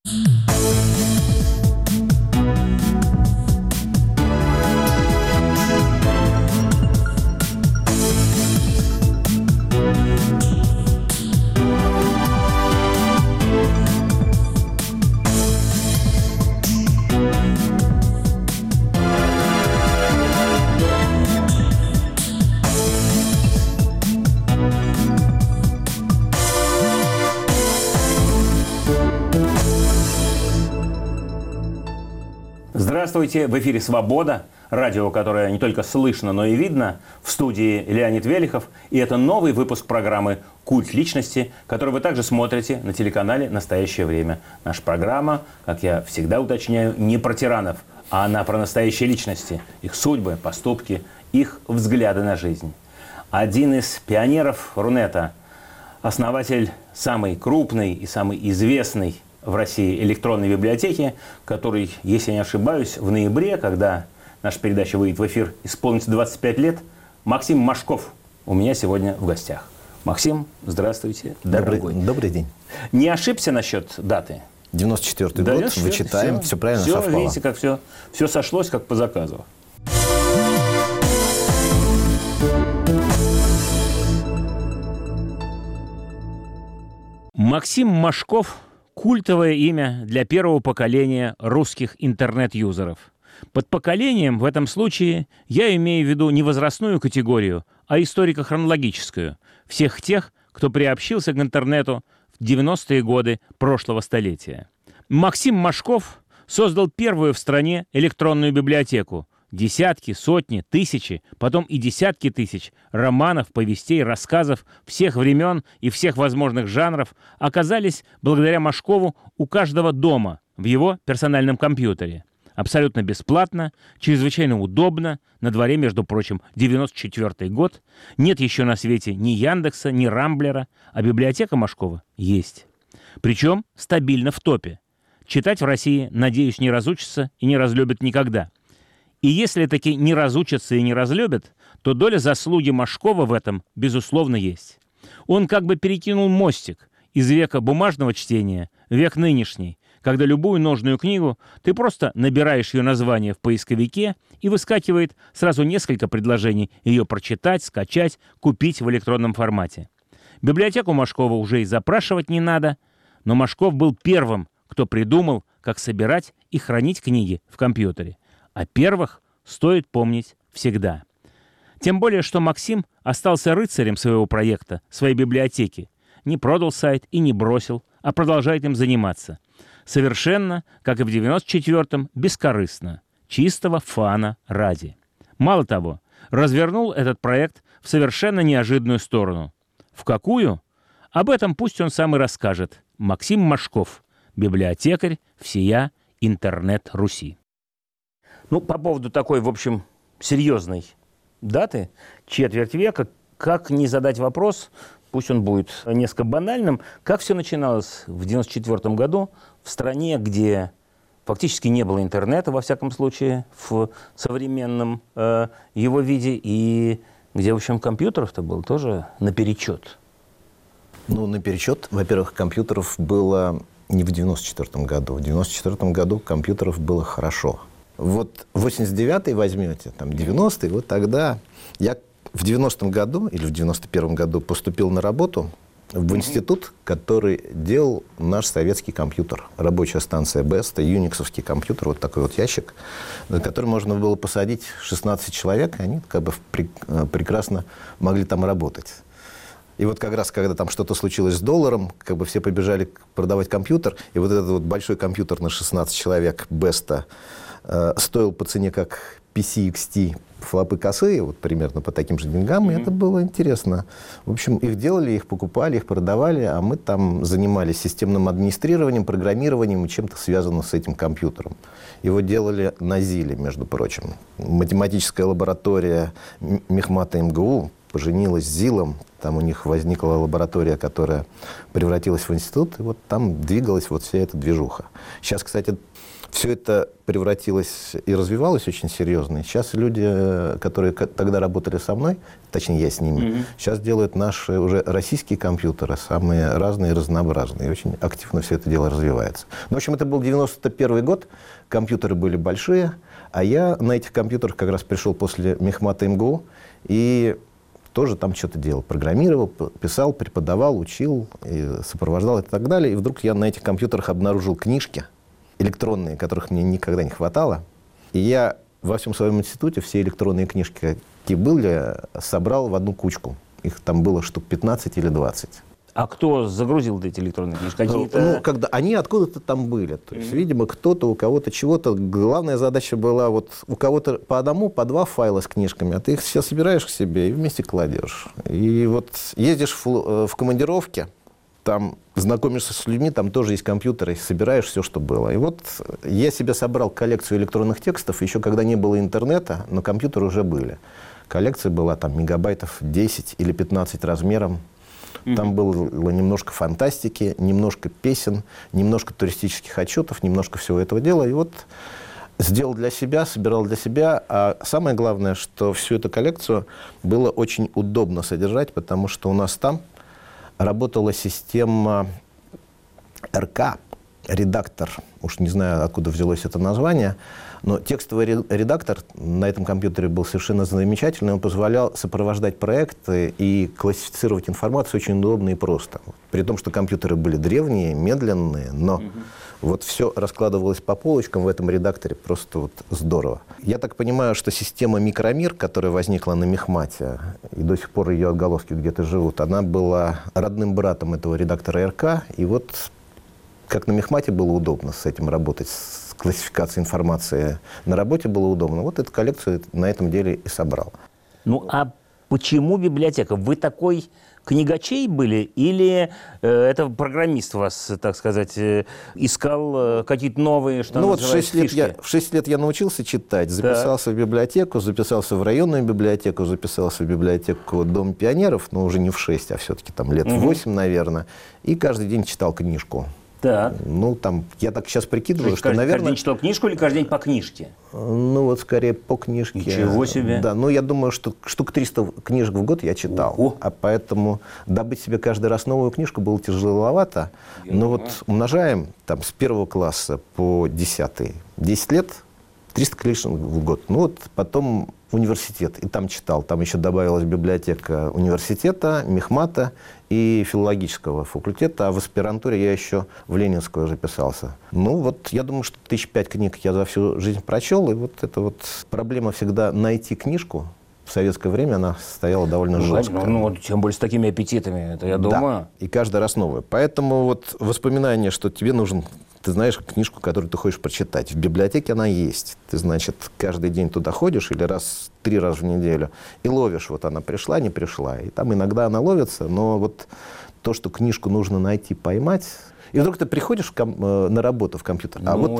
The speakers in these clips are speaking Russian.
Здравствуйте! В эфире «Свобода», радио, которое не только слышно, но и видно. В студии Леонид Велихов. И это новый выпуск программы «Культ личности», который вы также смотрите на телеканале «Настоящее время». Наша программа, как я всегда уточняю, не про тиранов, а она про настоящие личности, их судьбы, поступки, их взгляды на жизнь. Один из пионеров Рунета, основатель самой крупной и самой известной в России электронной библиотеки, который, если не ошибаюсь, в ноябре, когда наша передача выйдет в эфир, исполнится 25 лет, Максим Машков у меня сегодня в гостях. Максим, здравствуйте, дорогой. Добрый день. Не ошибся насчет даты? 94-й год, вычитаем, все правильно совпало. Видите, как все сошлось, как по заказу. Максим Машков – культовое имя для первого поколения русских интернет-юзеров. Под поколением в этом случае я имею в виду не возрастную категорию, а историко-хронологическую. Всех тех, кто приобщился к интернету в 90-е годы прошлого столетия. Максим Машков создал первую в стране электронную библиотеку. Десятки, сотни, тысячи, потом и десятки тысяч романов, повестей, рассказов всех времен и всех возможных жанров оказались благодаря Машкову у каждого дома в его персональном компьютере. Абсолютно бесплатно, чрезвычайно удобно, на дворе, между прочим, 94-й год, нет еще на свете ни Яндекса, ни Рамблера, а библиотека Машкова есть. Причем стабильно в топе. Читать в России, надеюсь, не разучатся и не разлюбят никогда. И если таки не разучатся и не разлюбят, то доля заслуги Машкова в этом, безусловно, есть. Он как бы перекинул мостик из века бумажного чтения в век нынешний, когда любую нужную книгу ты просто набираешь ее название в поисковике, и выскакивает сразу несколько предложений ее прочитать, скачать, купить в электронном формате. Библиотеку Машкова уже и запрашивать не надо, но Машков был первым, кто придумал, как собирать и хранить книги в компьютере. О первых стоит помнить всегда. Тем более, что Максим остался рыцарем своего проекта, своей библиотеки. Не продал сайт и не бросил, а продолжает им заниматься. Совершенно, как и в 94-м, бескорыстно. Чистого фана ради. Мало того, развернул этот проект в совершенно неожиданную сторону. В какую? Об этом пусть он сам и расскажет. Максим Машков, библиотекарь всея интернет-Руси. Ну, по поводу такой, в общем, серьезной даты, четверть века, как не задать вопрос, пусть он будет несколько банальным, как все начиналось в 1994 году в стране, где фактически не было интернета, во всяком случае, в современном его виде, и где, в общем, компьютеров-то было тоже наперечет. Ну, наперечет, во-первых, компьютеров было не в 1994 году. В 1994 году компьютеров было хорошо. Вот 89-й возьмете, там 90-й, вот тогда я в 90-м году или в 91-м году поступил на работу в институт, который делал наш советский компьютер. Рабочая станция Беста, юниксовский компьютер, вот такой вот ящик, на который можно было посадить 16 человек, и они как бы прекрасно могли там работать. И вот как раз, когда там что-то случилось с долларом, как бы все побежали продавать компьютер, и вот этот вот большой компьютер на 16 человек Беста стоил по цене как PC XT, флопы косые, вот примерно по таким же деньгам, и это было интересно. В общем, их делали, их покупали, их продавали, а мы там занимались системным администрированием, программированием и чем-то связанным с этим компьютером. Его делали на ЗИЛе, между прочим. Математическая лаборатория Мехмата МГУ поженилась с ЗИЛом. Там у них возникла лаборатория, которая превратилась в институт. И вот там двигалась вот вся эта движуха. Сейчас, кстати, все это превратилось и развивалось очень серьезно. И сейчас люди, которые тогда работали со мной, точнее, я с ними, сейчас делают наши уже российские компьютеры, самые разные и разнообразные. И очень активно все это дело развивается. Ну, в общем, это был 91 год, компьютеры были большие, а я на этих компьютерах как раз пришел после мехмата МГУ и тоже там что-то делал. Программировал, писал, преподавал, учил, и сопровождал и так далее. И вдруг я на этих компьютерах обнаружил книжки электронные, которых мне никогда не хватало. И я во всем своем институте все электронные книжки, какие были, собрал в одну кучку. Их там было штук 15 или 20. А кто загрузил эти электронные книжки? Какие-то... Ну, когда они откуда-то там были. То есть, видимо, кто-то, у кого-то чего-то. Главная задача была вот у кого-то по одному, по два файла с книжками, а ты их все собираешь к себе и вместе кладешь. И вот ездишь в командировке, там знакомишься с людьми, там тоже есть компьютеры, собираешь все, что было. И вот я себе собрал коллекцию электронных текстов, еще когда не было интернета, но компьютеры уже были. Коллекция была там мегабайтов 10 или 15 размером. Там было немножко фантастики, немножко песен, немножко туристических отчетов, немножко всего этого дела. И вот сделал для себя, собирал для себя. А самое главное, что всю эту коллекцию было очень удобно содержать, потому что у нас там работала система РК, редактор, уж не знаю, откуда взялось это название, но текстовый редактор на этом компьютере был совершенно замечательный, он позволял сопровождать проекты и классифицировать информацию очень удобно и просто. При том, что компьютеры были древние, медленные, но вот все раскладывалось по полочкам в этом редакторе просто вот здорово. Я так понимаю, что система Микромир, которая возникла на Мехмате, и до сих пор ее отголоски где-то живут, она была родным братом этого редактора РК, и вот как на Мехмате было удобно с этим работать, с классификацией информации на работе было удобно. Вот эту коллекцию на этом деле и собрал. Ну, а почему библиотека? Вы такой книгачей были или это программист вас, так сказать, искал какие-то новые, что ну вот фишки? В 6 лет я научился читать, записался в библиотеку, записался в районную библиотеку, записался в библиотеку Дом пионеров, но уже не в 6, а все-таки там лет в 8, наверное, и каждый день читал книжку. Так. Ну, там, я так сейчас прикидываю, что, наверное... Каждый день читал книжку или каждый день по книжке? Ну, вот скорее по книжке. Ничего себе. Да, ну, я думаю, что штук 300 книжек в год я читал. А поэтому добыть себе каждый раз новую книжку было тяжеловато. Но вот умножаем там с 1 класса по 10, 10 лет, 300 книжек в год. Ну, вот потом университет, и там читал. Там еще добавилась библиотека университета, Мехмата и филологического факультета, а в аспирантуре я еще в Ленинскую записался. Ну, вот я думаю, что 1005 книг я за всю жизнь прочел, и вот эта вот проблема всегда найти книжку. В советское время она стояла довольно жестко. Ну, тем более с такими аппетитами, это я думаю. Да, и каждый раз новое. Поэтому вот воспоминание, что тебе нужен, ты знаешь книжку, которую ты хочешь прочитать. В библиотеке она есть. Ты, значит, каждый день туда ходишь или 3 раза в неделю и ловишь, вот она пришла, не пришла. И там иногда она ловится, но вот то, что книжку нужно найти, поймать. И вдруг ты приходишь на работу в компьютер, а вот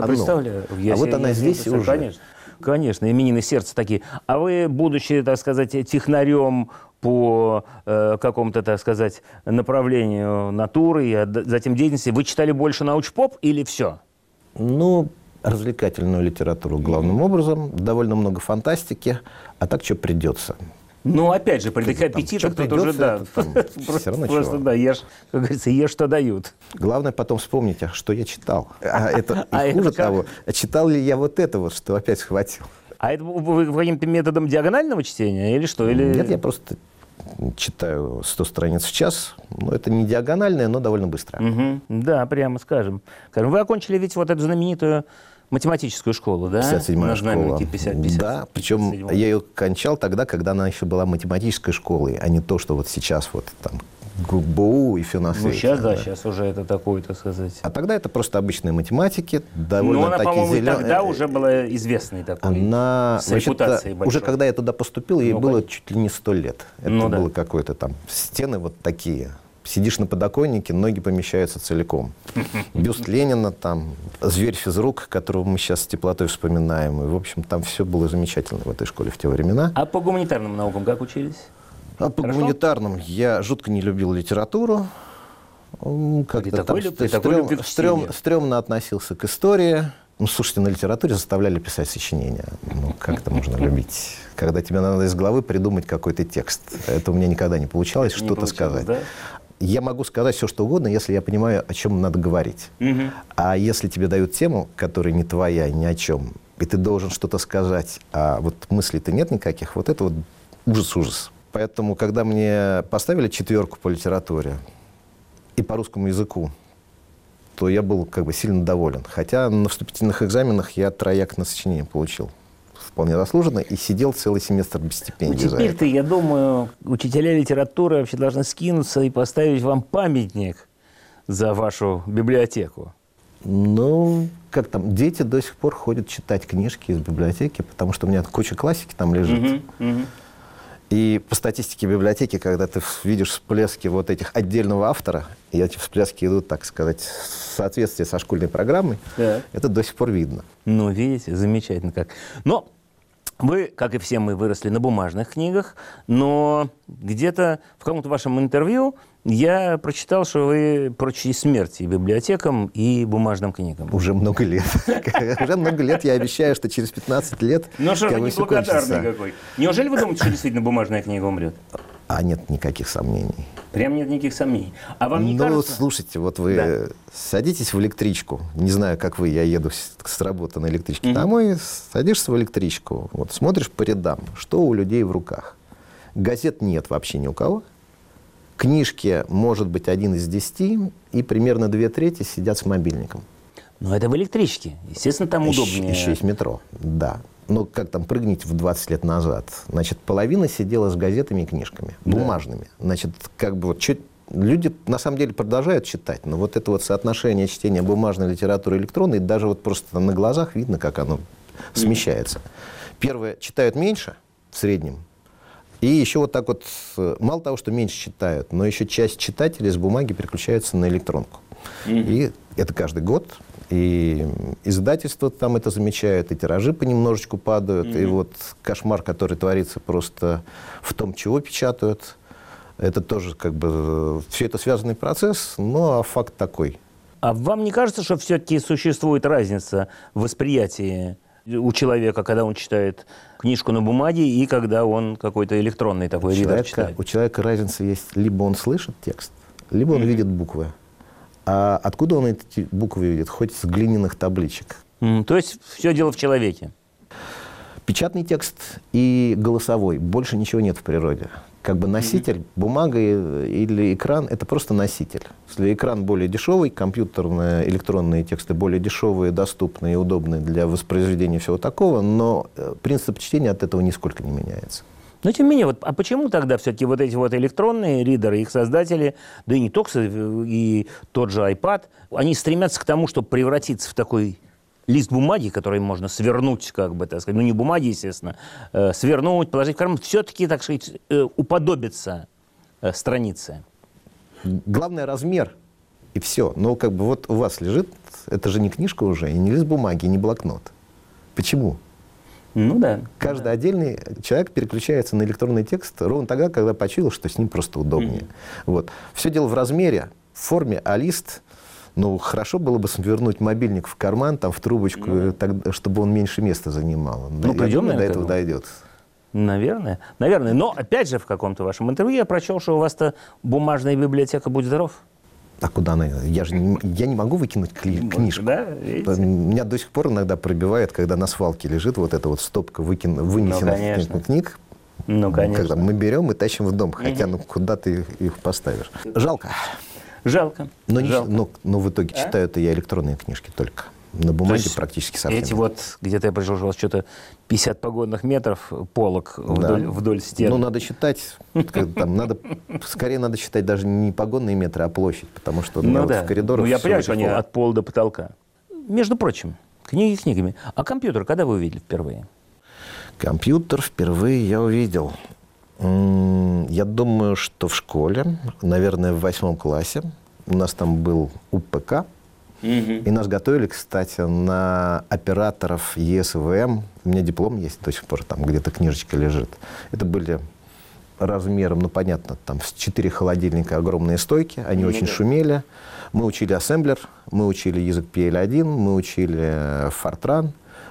она здесь и уже. Конечно, именины сердца такие. А вы, будучи, так сказать, технарем по какому-то, так сказать, направлению натуры и затем деятельности, вы читали больше научпоп или все? Ну, развлекательную литературу главным образом, довольно много фантастики, а так что придется. Ну, опять же, при таких аппетитах тут уже, да, просто, да, ешь, как говорится, ешь, что дают. Главное потом вспомнить, что я читал. И хуже того, читал ли я вот это вот, что опять схватил. А это вы каким-то методом диагонального чтения или что? Нет, я просто читаю 100 страниц в час. Ну, это не диагональное, но довольно быстро. Да, прямо скажем. Вы окончили ведь вот эту знаменитую математическую школу, да? 57-я школа. 50. Да, причем я ее кончал тогда, когда она еще была математической школой, а не то, что вот сейчас вот там ГУБУ и все на свете. Ну, сейчас, да, сейчас уже это такое, так сказать. А тогда это просто обычные математики, довольно она, такие по-моему, зеленые. тогда уже была известной такой, она, с репутацией большой. Уже когда я туда поступил, ей было чуть ли не 100 лет. Это было да. какое-то там, стены вот такие. Сидишь на подоконнике, ноги помещаются целиком. Бюст Ленина, там, зверь-физрук, которого мы сейчас с теплотой вспоминаем. И, в общем, там все было замечательно в этой школе в те времена. А по гуманитарным наукам как учились? А по гуманитарным я жутко не любил литературу. Как-то там стрёмно относился к истории. Ну, слушайте, на литературе заставляли писать сочинения. Ну, как это можно любить? Когда тебе надо из головы придумать какой-то текст. Это у меня никогда не получалось что-то сказать. Да? Я могу сказать все, что угодно, если я понимаю, о чем надо говорить. А если тебе дают тему, которая не твоя, ни о чем, и ты должен что-то сказать, а вот мыслей-то нет никаких, вот это вот ужас-ужас. Поэтому, когда мне поставили 4 по литературе и по русскому языку, то я был как бы сильно доволен. Хотя на вступительных экзаменах я 3 на сочинение получил. Вполне заслуженно. И сидел целый семестр без стипендии. Ну, теперь-то, я думаю, учителя литературы вообще должны скинуться и поставить вам памятник за вашу библиотеку. Ну, как там, дети до сих пор ходят читать книжки из библиотеки, потому что у меня куча классики там лежит. И по статистике библиотеки, когда ты видишь всплески вот этих отдельного автора, и эти всплески идут, так сказать, в соответствии со школьной программой, это до сих пор видно. Ну, видите, замечательно как. Но вы, как и все мы, выросли на бумажных книгах, но где-то в каком-то вашем интервью я прочитал, что вы прочили смерть и библиотекам, и бумажным книгам. Уже много лет. Уже много лет я обещаю, что через 15 лет... Ну что же, неблагодарный какой. Неужели вы думаете, что действительно бумажная книга умрет? А нет никаких сомнений. Прям нет никаких сомнений. А вам не кажется... слушайте, вот вы садитесь в электричку, не знаю, как вы, я еду с работы на электричке домой, садишься в электричку, вот смотришь по рядам, что у людей в руках. Газет нет вообще ни у кого. Книжки, может быть, 1 из 10, и примерно 2/3 сидят с мобильником. Но это в электричке. Естественно, там удобнее. Еще есть метро, да. Но как там прыгните в 20 лет назад? Значит, половина сидела с газетами и книжками, бумажными. Значит, как бы вот люди на самом деле продолжают читать, но вот это вот соотношение чтения бумажной литературы и электронной, даже вот просто на глазах видно, как оно смещается. Первое, читают меньше в среднем. И еще вот так вот, мало того, что меньше читают, но еще часть читателей с бумаги переключается на электронку. И это каждый год. И издательства там это замечают, и тиражи понемножечку падают. И вот кошмар, который творится просто в том, чего печатают, это тоже как бы все это связанный процесс, но факт такой. А вам не кажется, что все-таки существует разница в восприятии у человека, когда он читает книжку на бумаге и когда он какой-то электронный такой ридер читает? У человека разница есть, либо он слышит текст, либо он видит буквы. А откуда он эти буквы видит? Хоть с глиняных табличек. То есть все дело в человеке? Печатный текст и голосовой. Больше ничего нет в природе. Как бы носитель, бумага или экран – это просто носитель. Если экран более дешевый, компьютерные, электронные тексты более дешевые, доступные и удобные для воспроизведения всего такого, но принцип чтения от этого нисколько не меняется. Но тем не менее, а почему тогда все-таки вот эти вот электронные ридеры, их создатели, да и не только, и тот же iPad, они стремятся к тому, чтобы превратиться в такой лист бумаги, который можно свернуть, как бы, так сказать, ну не бумаги, естественно, свернуть, положить в карман, все-таки, так сказать, уподобиться странице. Главное размер, и все. Но как бы вот у вас лежит, это же не книжка уже, и не лист бумаги, и не блокнот. Почему? Ну да. Каждый отдельный человек переключается на электронный текст ровно тогда, когда почуял, что с ним просто удобнее. Вот. Все дело в размере, в форме, а лист, ну, хорошо было бы свернуть мобильник в карман, там, в трубочку, так, чтобы он меньше места занимал. Ну, придем, до этого дойдет. Наверное. Наверное. Но, опять же, в каком-то вашем интервью я прочел, что у вас-то бумажная библиотека «Будь здоров». А куда она? Я не могу выкинуть книжку. Да, меня до сих пор иногда пробивает, когда на свалке лежит вот эта вот стопка вынесенных книг. Ну, конечно. Когда мы берем и тащим в дом, хотя ну куда ты их поставишь. Жалко. Жалко. Но в итоге читаю-то я электронные книжки только. На бумаге практически совсем. Эти вот, где-то я пришел, что у вас что-то 50 погонных метров полок вдоль стен. Ну, надо считать, скорее надо считать даже не погонные метры, а площадь, потому что в коридорах... Ну, я понимаю, что они от пола до потолка. Между прочим, книги книгами. А компьютер когда вы увидели впервые? Компьютер впервые я увидел. Я думаю, что в школе, наверное, в 8 классе. У нас там был УПК. И нас готовили, кстати, на операторов ЕСВМ. У меня диплом есть до сих пор, там где-то книжечка лежит. Это были размером, ну, понятно, там 4 холодильника, огромные стойки, они очень шумели. Мы учили ассемблер, мы учили язык PL1, мы учили Fortran,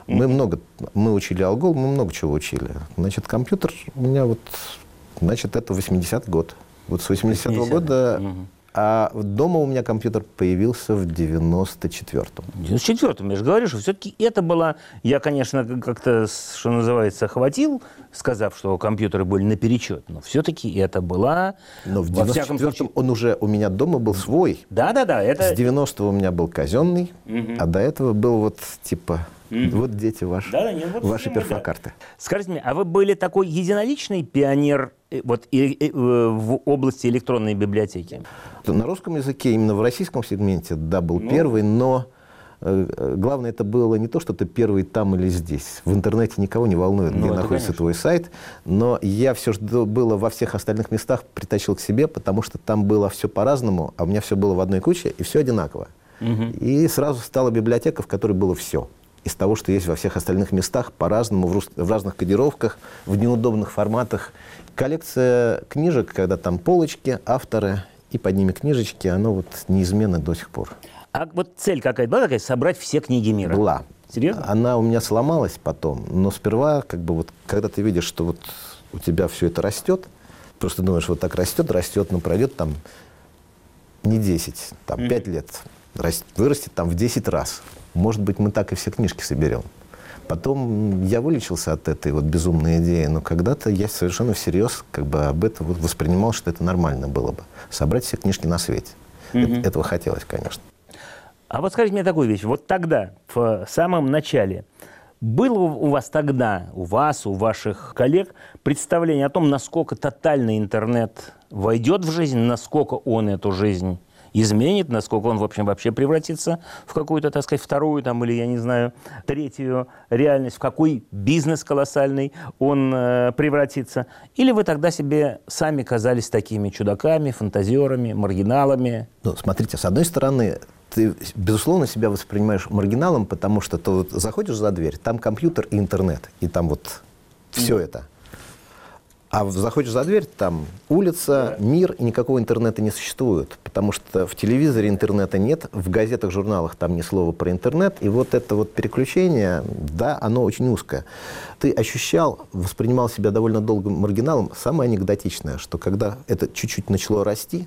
мы учили Algol, мы много чего учили. Значит, компьютер у меня вот, значит, это 80-й год. Вот с 80-го года... А дома у меня компьютер появился в 94-м. В 94-м, я же говорю, что все-таки это была... Я, конечно, как-то, что называется, охватил, сказав, что компьютеры были наперечет, но все-таки это была... Но в 94-м он уже у меня дома был свой. Да-да-да. Это... С 90-го у меня был казенный, а до этого был вот типа... Вот дети ваши, ваши перфокарты. Скажите мне, а вы были такой единоличный пионер вот, в области электронной библиотеки? На русском языке, именно в российском сегменте, да, был первый, но главное, это было не то, что ты первый там или здесь. В интернете никого не волнует, где находится твой сайт. Но я все, что было во всех остальных местах, притащил к себе, потому что там было все по-разному, а у меня все было в одной куче, и все одинаково. И сразу стала библиотека, в которой было все. Из того, что есть во всех остальных местах, по-разному, в разных кодировках, в неудобных форматах. Коллекция книжек, когда там полочки, авторы и под ними книжечки, оно вот неизменно до сих пор. А вот цель какая-то была такая? Собрать все книги мира? Была. Серьезно? Она у меня сломалась потом, но сперва, как бы вот, когда ты видишь, что вот у тебя все это растет, просто думаешь, вот так растет, но пройдет там не 10, там 5 лет, вырастет там в 10 раз. Может быть, мы так и все книжки соберем. Потом я вылечился от этой вот безумной идеи, но когда-то я совершенно всерьез как бы об этом вот воспринимал, что это нормально было бы. Собрать все книжки на свете. Этого хотелось, конечно. А вот скажите мне такую вещь. Вот тогда, в самом начале, было у вас тогда, у вас, у ваших коллег, представление о том, насколько тотальный интернет войдет в жизнь, насколько он эту жизнь изменит, насколько он, в общем, вообще превратится в какую-то, так сказать, вторую там, или, я не знаю, третью реальность, в какой бизнес колоссальный он превратится? Или вы тогда себе сами казались такими чудаками, фантазерами, маргиналами? Ну, смотрите, с одной стороны, ты, безусловно, себя воспринимаешь маргиналом, потому что ты вот заходишь за дверь, там компьютер и интернет, и там вот все это. А заходишь за дверь, там улица, мир, и никакого интернета не существует. Потому что в телевизоре интернета нет, в газетах, журналах там ни слова про интернет. И вот это вот переключение, да, оно очень узкое. Ты ощущал, воспринимал себя довольно долго маргиналом. Самое анекдотичное, что когда это чуть-чуть начало расти,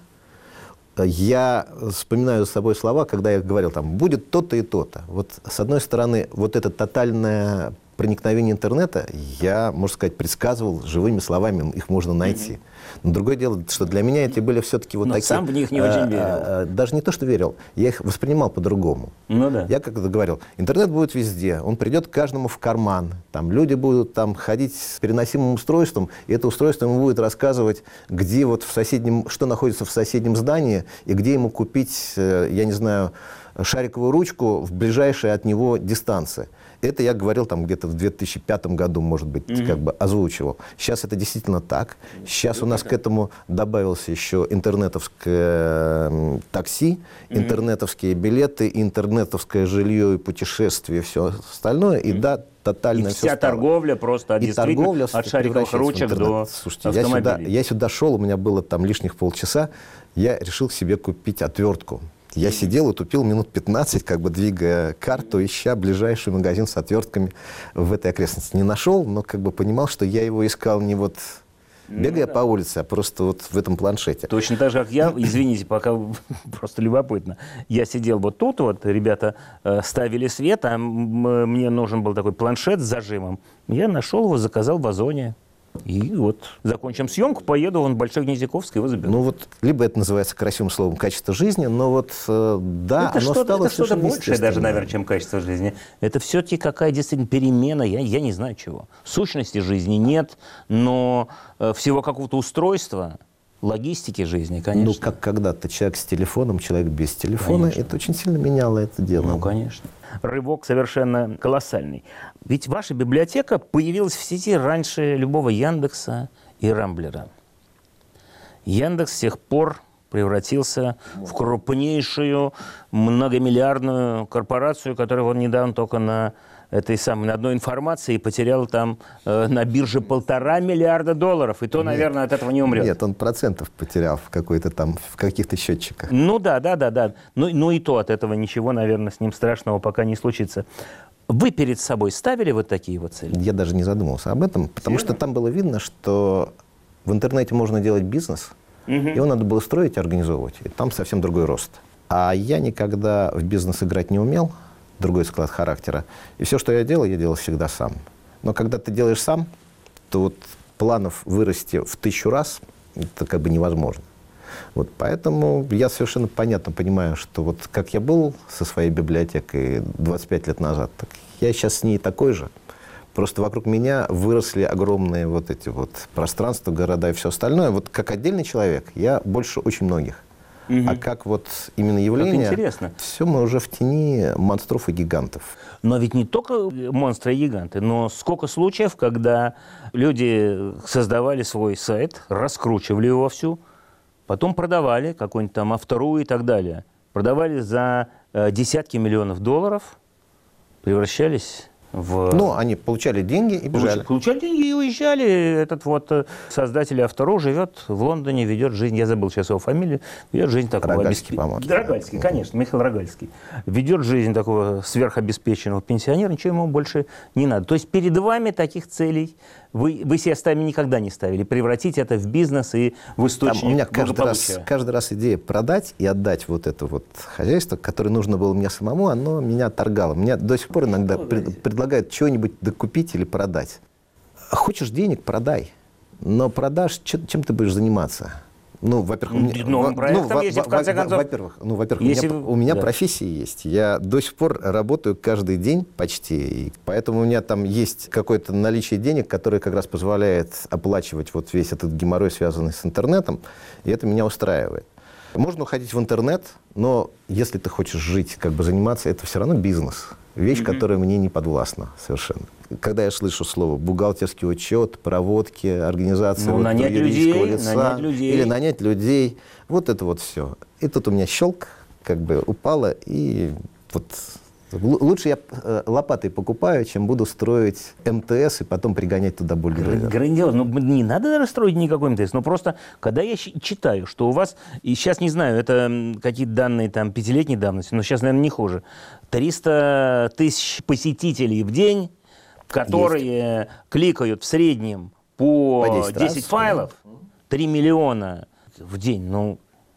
я вспоминаю за собой слова, когда я говорил, там, будет то-то и то-то. Вот с одной стороны, вот это тотальное проникновение интернета, я, можно сказать, предсказывал живыми словами, их можно найти. Но другое дело, что для меня эти были все-таки вот но такие... сам в них не очень верил. Даже не то, что верил, я их воспринимал по-другому. Ну да. Я как-то говорил, интернет будет везде, он придет каждому в карман. Там люди будут там ходить с переносимым устройством, и это устройство ему будет рассказывать, где вот в соседнем, что находится в соседнем здании, и где ему купить, я не знаю, шариковую ручку в ближайшей от него дистанции. Это я говорил там где-то в 2005 году, может быть, как бы озвучивал. Сейчас это действительно так. Сейчас у нас к этому добавился еще интернетовское такси, интернетовские билеты, интернетовское жилье и путешествия, все остальное. И да, тотально и вся торговля просто действительно от шариковых ручек до автомобилей. Я сюда шел, у меня было там лишних полчаса, я решил себе купить отвертку. Я сидел и тупил минут 15, как бы двигая карту, ища ближайший магазин с отвертками в этой окрестности. Не нашел, но как бы понимал, что я его искал не вот бегая по улице, а просто вот в этом планшете. Точно так же, как я, извините, пока просто любопытно. Я сидел вот тут, вот ребята ставили свет, а мне нужен был такой планшет с зажимом. Я нашел его, заказал в Озоне. И вот закончим съемку, поеду в Большой Гнезяковск, его заберу. Ну вот, либо это называется красивым словом качество жизни, но вот, да, это оно стало это что-то большее даже, наверное, чем качество жизни. Это все-таки какая действительно перемена, я не знаю чего. Сущности жизни нет, но всего какого-то устройства, логистики жизни, конечно. Ну, как когда-то человек с телефоном, человек без телефона, конечно. Это очень сильно меняло это дело. Ну, конечно. Рывок совершенно колоссальный. Ведь ваша библиотека появилась в сети раньше любого Яндекса и Рамблера. Яндекс с тех пор превратился в крупнейшую многомиллиардную корпорацию, которая вот недавно только на одной информации потерял там на бирже $1,5 миллиарда. И то, наверное, от этого не умрет. Нет, он процентов потерял в каких-то счетчиках. Ну да. Ну и то от этого ничего, наверное, с ним страшного пока не случится. Вы перед собой ставили вот такие вот цели? Я даже не задумывался об этом, потому что там было видно, что в интернете можно делать бизнес, его надо было строить и организовывать. И там совсем другой рост. А я никогда в бизнес играть не умел, другой склад характера. И все, что я делал всегда сам. Но когда ты делаешь сам, то вот планов вырасти в 1000 раз, это как бы невозможно. Вот поэтому я совершенно понятно понимаю, что вот как я был со своей библиотекой 25 лет назад, так я сейчас с ней такой же. Просто вокруг меня выросли огромные вот эти вот пространства, города и все остальное. Вот как отдельный человек я больше очень многих. А как вот именно явление, все мы уже в тени монстров и гигантов. Но ведь не только монстры и гиганты, но сколько случаев, когда люди создавали свой сайт, раскручивали его вовсю, потом продавали какой-нибудь там автору и так далее. Продавали за десятки миллионов долларов, превращались в... Ну, они получали деньги и бежали. Получали деньги и уезжали. Этот вот создатель автору живет в Лондоне, ведет жизнь, я забыл сейчас его фамилию, ведет жизнь такого... Рогальский, по-моему. Рогальский, конечно, Михаил Рогальский. Ведет жизнь такого сверхобеспеченного пенсионера, ничего ему больше не надо. То есть перед вами таких целей вы себе сами никогда не ставили. Превратить это в бизнес и в источник у меня благополучия. каждый раз идея продать и отдать вот это вот хозяйство, которое нужно было мне самому, оно меня отторгало. Мне до сих пор иногда предлагают чего-нибудь докупить или продать. Хочешь денег – продай. Но продашь, чем ты будешь заниматься? Ну, во-первых, у меня профессия есть. Я до сих пор работаю каждый день почти. И поэтому у меня там есть какое-то наличие денег, которое как раз позволяет оплачивать вот весь этот геморрой, связанный с интернетом. И это меня устраивает. Можно уходить в интернет, но если ты хочешь жить, как бы заниматься, это все равно бизнес. Вещь, которая мне не подвластна совершенно. Когда я слышу слово бухгалтерский учет, проводки, организация юридического лица или нанять людей, вот это вот все. И тут у меня щелк, как бы упало, и вот лучше я лопатой покупаю, чем буду строить МТС и потом пригонять туда бульдозер. Грандиозно. Ну, не надо даже строить никакой МТС, но просто, когда я читаю, что у вас, и сейчас не знаю, это какие-то данные там 5-летней давности, но сейчас, наверное, не хуже, 300 тысяч посетителей в день, которые кликают в среднем по 10 файлов, 3 миллиона в день, ну,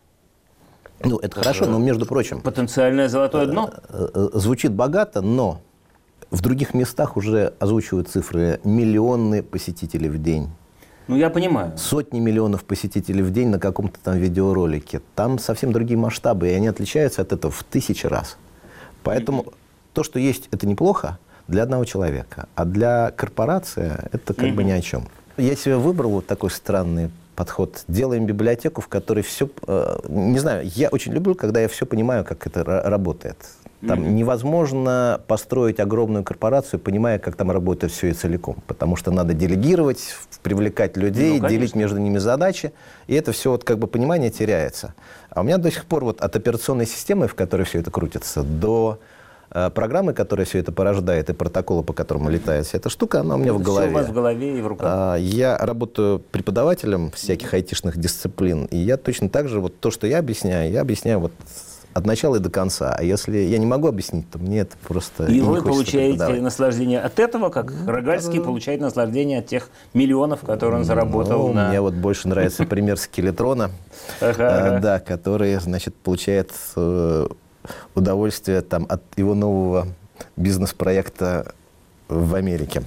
это хорошо, но, между прочим... Потенциальное золотое дно? Звучит богато, но в других местах уже озвучивают цифры миллионы посетителей в день. Ну, я понимаю. Сотни миллионов посетителей в день на каком-то там видеоролике. Там совсем другие масштабы, и они отличаются от этого в 1000 раз. Поэтому то, что есть, это неплохо для одного человека, а для корпорации это как бы ни о чем. Я себе выбрал вот такой странный подход. Делаем библиотеку, в которой все... не знаю, я очень люблю, когда я все понимаю, как это работает. Там невозможно построить огромную корпорацию, понимая, как там работает все и целиком. Потому что надо делегировать, привлекать людей, делить между ними задачи. И это все вот как бы понимание теряется. А у меня до сих пор вот от операционной системы, в которой все это крутится, до программы, которая все это порождает, и протокола, по которому летает вся эта штука, она у меня в голове. Все у вас в голове и в руках. Я работаю преподавателем всяких айтишных дисциплин, и я точно так же, вот то, что я объясняю вот от начала и до конца. А если я не могу объяснить, то мне это просто и вы получаете наслаждение от этого, как Рогальский получает наслаждение от тех миллионов, которые он заработал. Мне вот больше нравится пример скелетрона, который, значит, получает удовольствие там, от его нового бизнес-проекта в Америке.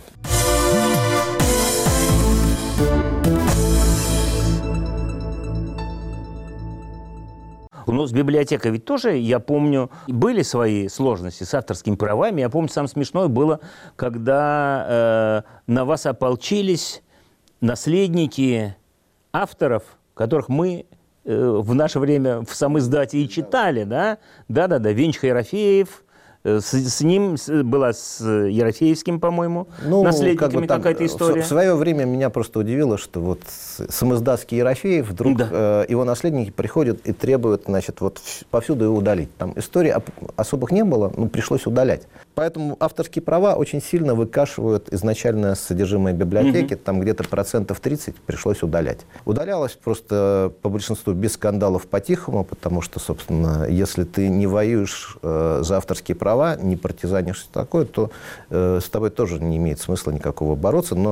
Ну, с библиотекой ведь тоже, я помню, были свои сложности с авторскими правами. Я помню, самое смешное было, когда на вас ополчились наследники авторов, которых мы в наше время в самиздате и читали, да? Да-да-да, Венчик Ерофеев, С ним была с Ерофеевским, по-моему, наследниками какая-то история. В свое время меня просто удивило, что вот самоиздатский Ерофеев, вдруг его наследники приходят и требуют, значит, вот повсюду его удалить. Там историй особых не было, но пришлось удалять. Поэтому авторские права очень сильно выкашивают изначальное содержимое библиотеки, там где-то 30% пришлось удалять. Удалялось просто по большинству без скандалов по-тихому, потому что, собственно, если ты не воюешь за авторские права, не партизанишь, что такое, то с тобой тоже не имеет смысла никакого бороться, но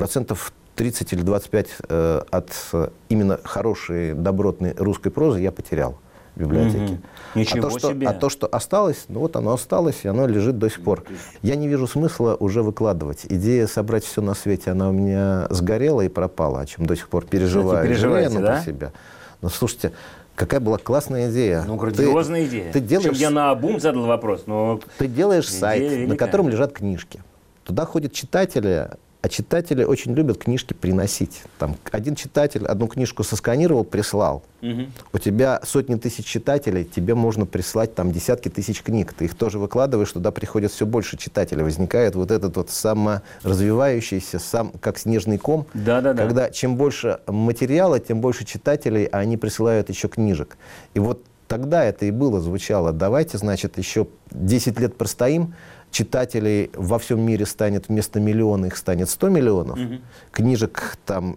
30 или 25 от именно хорошей, добротной русской прозы я потерял в библиотеке. Ничего себе. А то, что осталось, ну вот оно осталось, и оно лежит до сих пор. Я не вижу смысла уже выкладывать. Идея собрать все на свете, она у меня сгорела и пропала, о чем до сих пор переживаю. Переживаете, да? Про себя. Но слушайте, какая была классная идея. Ну, грандиозная идея. Ты делаешь... Я наобум задал вопрос, но... Ты делаешь сайт, велика. на котором лежат книжки. Туда ходят читатели, а читатели очень любят книжки приносить. Там один читатель одну книжку сосканировал, прислал. У тебя сотни тысяч читателей, тебе можно прислать там десятки тысяч книг. Ты их тоже выкладываешь, туда приходит все больше читателей. Возникает вот этот вот саморазвивающийся, как снежный ком. Когда чем больше материала, тем больше читателей, а они присылают еще книжек. И вот тогда это и было, звучало. Давайте, значит, еще 10 лет простоим, читателей во всем мире станет вместо миллиона, их станет 100 миллионов. Книжек там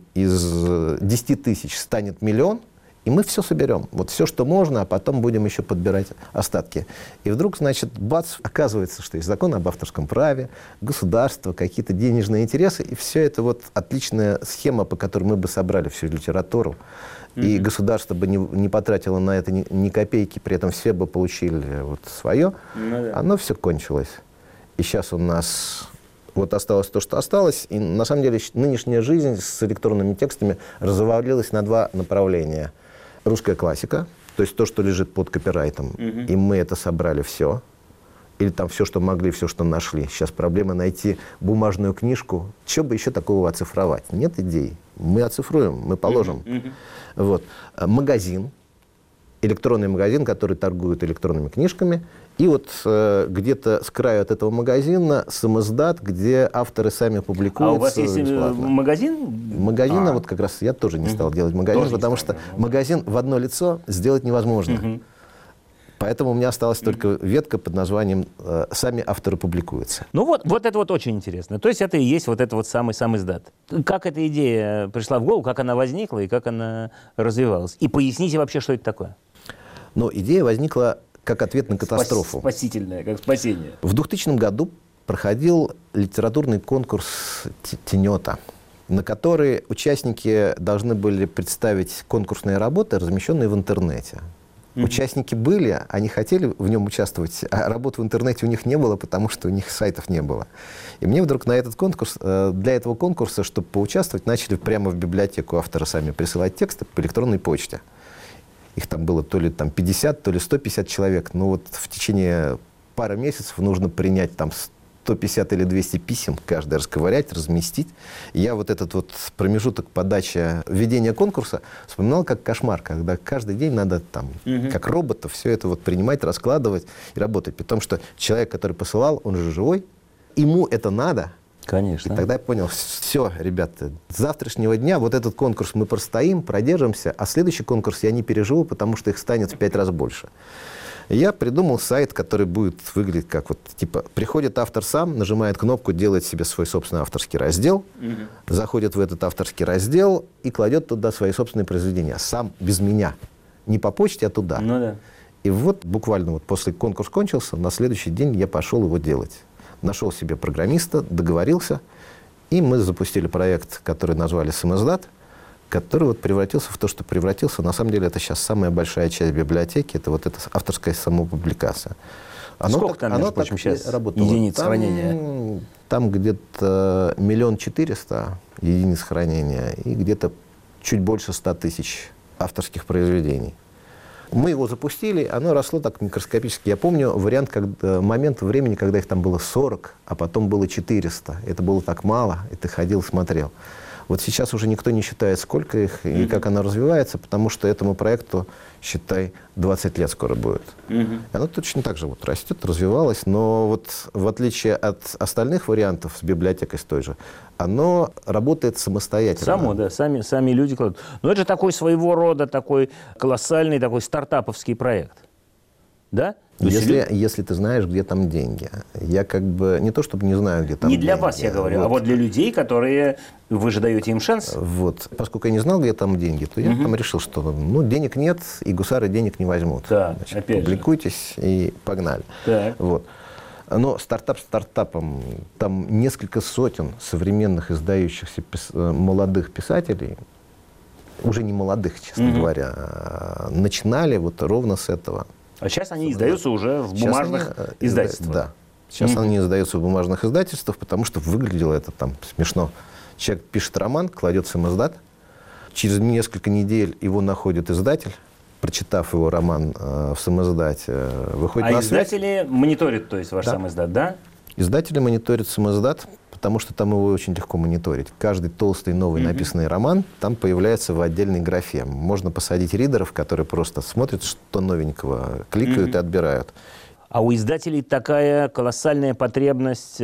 из 10 тысяч станет миллион, и мы все соберем. Вот все, что можно, а потом будем еще подбирать остатки. И вдруг, значит, бац, оказывается, что есть закон об авторском праве, государство, какие-то денежные интересы, и все это вот отличная схема, по которой мы бы собрали всю литературу. И государство бы не потратило на это ни копейки, при этом все бы получили вот свое. Оно все кончилось. И сейчас у нас вот осталось то, что осталось. И на самом деле нынешняя жизнь с электронными текстами развалилась на два направления. Русская классика, то есть то, что лежит под копирайтом, и мы это собрали все. Или там все, что могли, все, что нашли. Сейчас проблема найти бумажную книжку. Что бы еще такого оцифровать? Нет идей. Мы оцифруем, мы положим. Вот. Магазин, электронный магазин, который торгует электронными книжками. И вот где-то с краю от этого магазина самиздат, где авторы сами публикуются. А у вас есть бесплатно. магазин? Магазина вот как раз я тоже не стал делать магазин, потому что магазин в одно лицо сделать невозможно. Поэтому у меня осталась только ветка под названием «Сами авторы публикуются». Ну вот это вот очень интересно. То есть это и есть вот это вот самый издат. Как эта идея пришла в голову, как она возникла и как она развивалась? И поясните вообще, что это такое. Ну, идея возникла как ответ на катастрофу. Спасительное, как спасение. В 2000 году проходил литературный конкурс «Тенета», на который участники должны были представить конкурсные работы, размещенные в интернете. Участники были, они хотели в нем участвовать, а работ в интернете у них не было, потому что у них сайтов не было. И мне вдруг на этот конкурс, для этого конкурса, чтобы поучаствовать, начали прямо в библиотеку авторы сами присылать тексты по электронной почте. Их там было то ли там 50, то ли 150 человек. Ну вот в течение пары месяцев нужно принять там 150 или 200 писем, каждое расковырять, разместить. И я вот этот вот промежуток подачи, ведения конкурса вспоминал как кошмар, когда каждый день надо там, как робота, все это вот принимать, раскладывать и работать. При том, что человек, который посылал, он же живой, ему это надо. Конечно. И тогда я понял, все, ребята, с завтрашнего дня вот этот конкурс мы простоим, продержимся, а следующий конкурс я не переживу, потому что их станет в 5 раз больше. И я придумал сайт, который будет выглядеть как вот, типа, приходит автор сам, нажимает кнопку, делает себе свой собственный авторский раздел, заходит в этот авторский раздел и кладет туда свои собственные произведения. Сам, без меня. Не по почте, а туда. Ну да. И вот буквально вот после конкурс кончился, на следующий день я пошел его делать. Нашел себе программиста, договорился, и мы запустили проект, который назвали «Самиздат», который вот превратился в то, что превратился. На самом деле это сейчас самая большая часть библиотеки, это вот эта авторская самопубликация. Сколько там, между прочим, сейчас работало? Единиц хранения? Там где-то 1 400 000 единиц хранения и где-то чуть больше 100 000 авторских произведений. Мы его запустили, оно росло так микроскопически. Я помню момент времени, когда их там было 40, а потом было 400. Это было так мало, и ты ходил, смотрел. Вот сейчас уже никто не считает, сколько их и как оно развивается, потому что этому проекту, считай, 20 лет скоро будет. И оно точно так же вот растет, развивалось, но вот в отличие от остальных вариантов с библиотекой с той же, оно работает самостоятельно. Само, да, сами люди кладут. Но это же такой своего рода, такой колоссальный, такой стартаповский проект. Да? Если ты знаешь, где там деньги. Я как бы не то, чтобы не знаю, где там деньги. Не для вас, я говорю, вот. А вот для людей, которые... Вы же даете им шанс. Вот. Поскольку я не знал, где там деньги, то я там решил, что денег нет, и гусары денег не возьмут. Да, значит, опять публикуйтесь и погнали. Так. Вот. Но стартап стартапом, там несколько сотен современных издающихся молодых писателей, уже не молодых, честно говоря, начинали вот ровно с этого. А сейчас они издаются уже в бумажных издательствах. Да. Сейчас они издаются в бумажных издательствах, потому что выглядело это там смешно. Человек пишет роман, кладет в самиздат, через несколько недель его находит издатель, прочитав его роман в самиздате, выходит на связь. А издатели мониторят, то есть, ваш самиздат, да? Издатели мониторят самиздат, потому что там его очень легко мониторить. Каждый толстый новый написанный роман там появляется в отдельной графе. Можно посадить ридеров, которые просто смотрят, что новенького, кликают и отбирают. А у издателей такая колоссальная потребность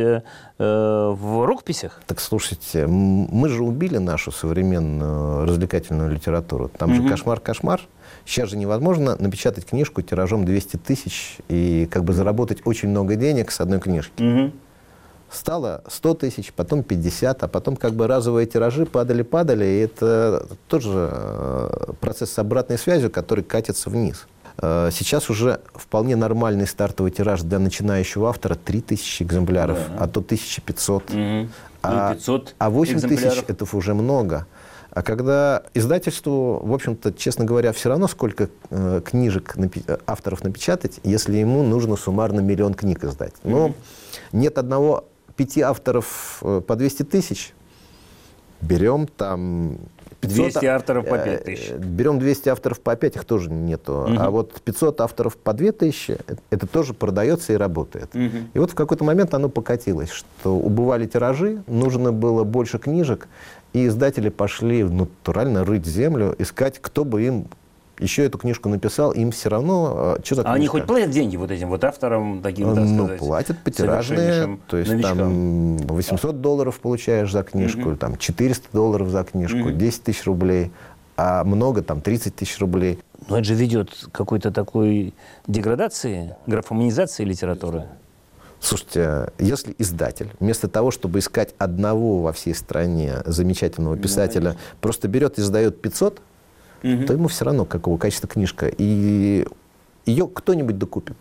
в рукописях? Так слушайте, мы же убили нашу современную развлекательную литературу. Там же кошмар. Сейчас же невозможно напечатать книжку тиражом 200 тысяч и как бы заработать очень много денег с одной книжки. Стало 100 тысяч, потом 50, а потом как бы разовые тиражи падали, и это тоже процесс с обратной связью, который катится вниз. Сейчас уже вполне нормальный стартовый тираж для начинающего автора 3000 экземпляров, а то 1500. А 8 тысяч это уже много. А когда издательству, в общем-то, честно говоря, все равно сколько книжек авторов напечатать, если ему нужно суммарно 1 000 000 книг издать. Но нет 5 авторов по 200 тысяч, берем там... 200 авторов по 5 тысяч. Берем 200 авторов по 5, их тоже нету. А вот 500 авторов по 2000, это тоже продается и работает. И вот в какой-то момент оно покатилось, что убывали тиражи, нужно было больше книжек, и издатели пошли натурально рыть землю, искать, кто бы им еще эту книжку написал, им все равно... Что за книжка? А они хоть платят деньги вот этим вот авторам, таким, так сказать, платят потиражные, то есть там $800 получаешь за книжку, там $400 за книжку, 10 тысяч рублей, а много, там 30 тысяч рублей. Но это же ведет к какой-то такой деградации, графоманизации литературы. Слушайте, если издатель вместо того, чтобы искать одного во всей стране замечательного писателя, просто берет и издает 500, то ему все равно, какого качества книжка. И ее кто-нибудь докупит.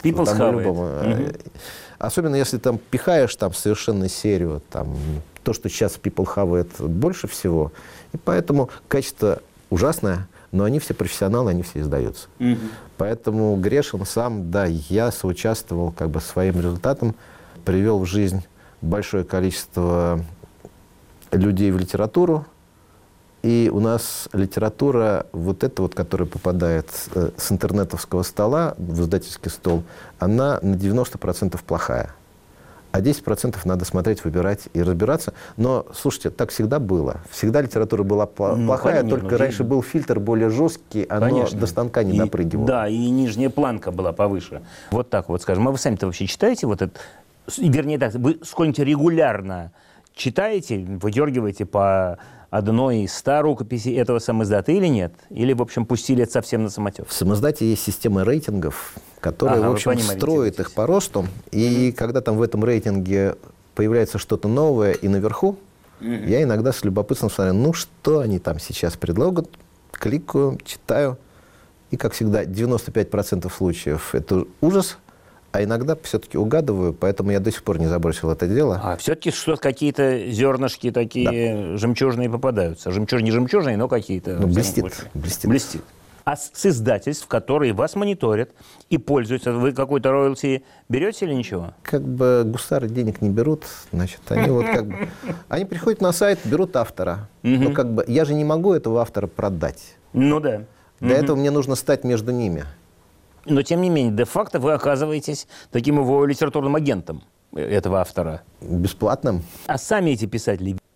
Особенно если там пихаешь там совершенно серию, там, то, что сейчас people хавает больше всего. И поэтому качество ужасное, но они все профессионалы, они все издаются. Поэтому Грешин сам, да, я соучаствовал как бы своим результатом, привел в жизнь большое количество людей в литературу. И у нас литература, вот эта вот, которая попадает с интернетовского стола в издательский стол, она на 90% плохая. А 10% надо смотреть, выбирать и разбираться. Но, слушайте, так всегда было. Всегда литература была плохая, только раньше был фильтр более жесткий, оно до станка не допрыгивало. Да, и нижняя планка была повыше. Вот так вот, скажем. А вы сами-то вообще читаете вот это? Вернее так, вы сколько-нибудь регулярно читаете, выдергиваете по одной из 100 рукописей этого самиздата или нет? Или, в общем, пустили это совсем на самотек? В самиздате есть система рейтингов, которая, в общем, строит их по росту. И когда там в этом рейтинге появляется что-то новое и наверху, я иногда с любопытством смотрю, ну, что они там сейчас предлагают, кликаю, читаю. И, как всегда, 95% случаев это ужас, а иногда все-таки угадываю, поэтому я до сих пор не забросил это дело. А все-таки что-то какие-то зернышки такие жемчужные попадаются. Не жемчужные, но какие-то. Ну, блестит. А с издательств, которые вас мониторят и пользуются, вы какой-то роялти берете или ничего? Как бы гусары денег не берут, значит, они вот как бы... Они приходят на сайт, берут автора. Но как бы я же не могу этого автора продать. Ну да. Для этого мне нужно стать между ними. Но, тем не менее, де-факто вы оказываетесь таким его литературным агентом этого автора. Бесплатным. А сами эти писатели,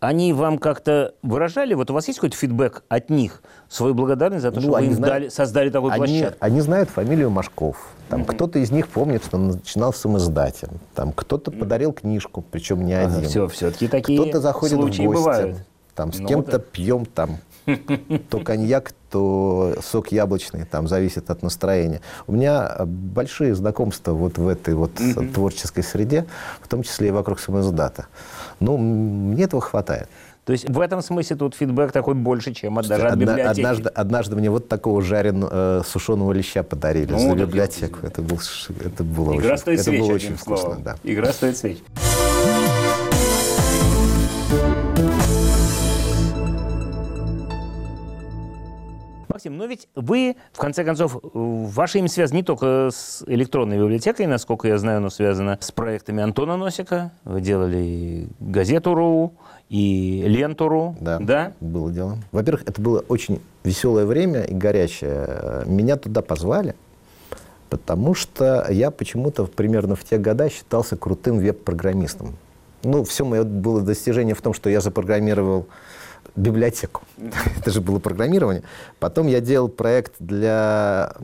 Они вам как-то выражали, вот у вас есть какой-то фидбэк от них, свою благодарность за то, что вы им создали такую площадку? Они знают фамилию Машков. Там кто-то из них помнит, что он начинал в самоиздате. Там кто-то подарил книжку, причем не один. Все-таки такие кто-то заходит случаи в гости, бывают. там, с кем-то пьем там то коньяк, то сок яблочный, там зависит от настроения. У меня большие знакомства вот в этой вот творческой среде, в том числе и вокруг самоиздата. Ну, мне этого хватает. То есть в этом смысле тут фидбэк такой больше, чем даже от библиотеки. Однажды мне вот такого сушеного леща подарили за библиотеку. Это было очень вкусно. Да. Игра стоит свеч. Максим, но ведь вы, в конце концов, ваше имя связано не только с электронной библиотекой, насколько я знаю, оно связано с проектами Антона Носика. Вы делали и газету.ру, и ленту.ру. Да, было дело. Во-первых, это было очень веселое время и горячее. Меня туда позвали, потому что я почему-то примерно в те годы считался крутым веб-программистом. Ну, все мое было достижение в том, что я запрограммировал библиотеку. Это же было программирование. Потом я делал проект для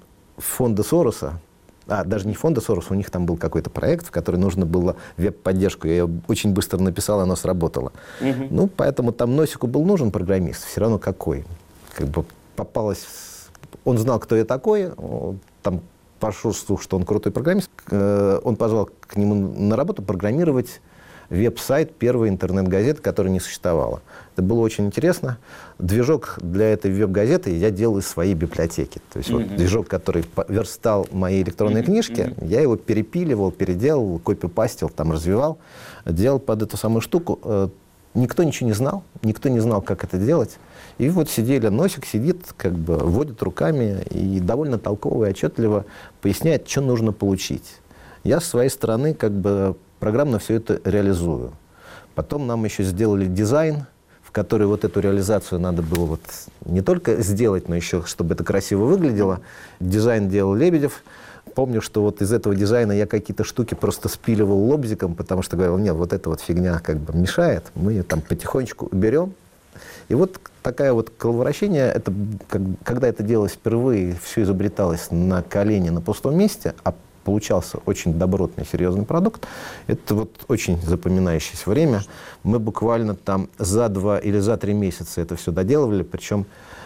фонда Сороса. Даже не фонда Сороса, у них там был какой-то проект, в который нужно было веб-поддержку. Я ее очень быстро написал, оно сработало. Ну, поэтому там Носику был нужен программист. Все равно какой. Как бы попалось... Он знал, кто я такой. Там пошел слух, что он крутой программист. Он позвал к нему на работу программировать веб-сайт первой интернет-газеты, которая не существовала. Это было очень интересно. Движок для этой веб-газеты я делал из своей библиотеки. То есть вот движок, который верстал мои электронные книжки, я его перепиливал, переделал, копипастил, там развивал, делал под эту самую штуку. Никто ничего не знал, никто не знал, как это делать. И вот сидели, Носик сидит, как бы водит руками и довольно толково и отчетливо поясняет, что нужно получить. Я с своей стороны как бы программно все это реализую. Потом нам еще сделали дизайн, в который вот эту реализацию надо было вот не только сделать, но еще, чтобы это красиво выглядело. Дизайн делал Лебедев. Помню, что вот из этого дизайна я какие-то штуки просто спиливал лобзиком, потому что говорил, нет, вот эта вот фигня как бы мешает, мы ее там потихонечку уберем. И вот такая вот коловращение, это, когда это делалось впервые, все изобреталось на колене, на пустом месте, а получался очень добротный, серьезный продукт. Это вот очень запоминающееся время. Мы буквально там за 2 или за 3 месяца это все доделывали. Причем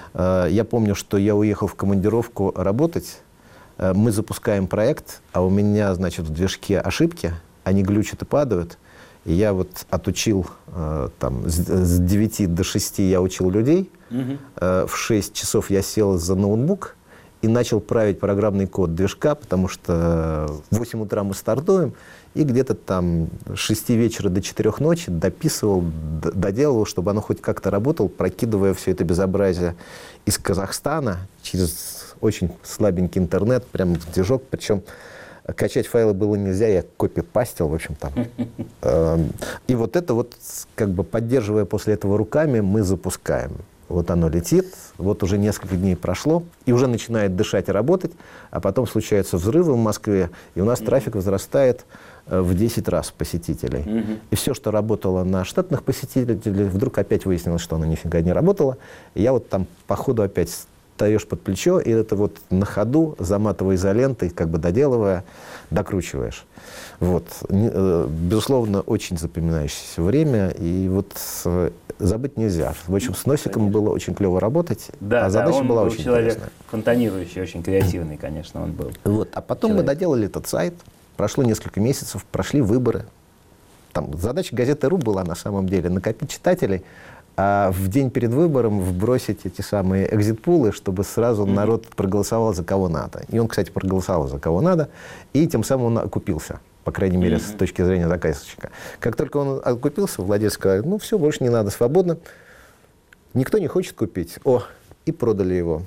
я помню, что я уехал в командировку работать. Мы запускаем проект, а у меня, значит, в движке ошибки, они глючат и падают. И я вот отучил, там, с 9 до 6 я учил людей. В 6 часов я сел за ноутбук и начал править программный код движка, потому что в 8 утра мы стартуем, и где-то там с 6 вечера до 4 ночи дописывал, доделывал, чтобы оно хоть как-то работало, прокидывая все это безобразие из Казахстана через очень слабенький интернет, прямо в движок, причем качать файлы было нельзя, я копипастил, в общем, там. И вот это вот, как бы поддерживая после этого руками, мы запускаем. Вот оно летит, вот уже несколько дней прошло, и уже начинает дышать и работать, а потом случаются взрывы в Москве, и у нас трафик возрастает в 10 раз посетителей. И все, что работало на штатных посетителей, вдруг опять выяснилось, что оно нифига не работало. И я вот там по ходу опять встаешь под плечо, и это вот на ходу, заматывая изолентой, как бы доделывая, докручиваешь. Вот. Безусловно, очень запоминающееся время, и вот забыть нельзя. В общем, с Носиком было очень клево работать, да, а задача была очень человек интересная. Фонтанирующий, очень креативный, конечно, он был. Вот. А потом мы доделали этот сайт, прошло несколько месяцев, прошли выборы. Там задача газеты.ру была на самом деле накопить читателей, а в день перед выбором вбросить эти самые экзит-пулы, чтобы сразу народ проголосовал за кого надо. И он, кстати, проголосовал за кого надо, и тем самым он окупился, по крайней мере, с точки зрения заказчика. Как только он окупился, владелец сказал, ну все, больше не надо, свободно. Никто не хочет купить. И продали его.